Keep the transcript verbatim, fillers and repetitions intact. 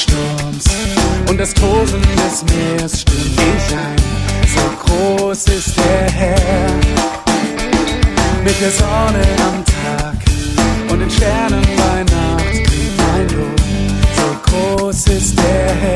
Sturms und das Tosen des Meeres stimmt mich ein. So groß ist der Herr, mit der Sonne am Tag und den Sternen bei Nacht klingt mein Lob. So groß ist der Herr.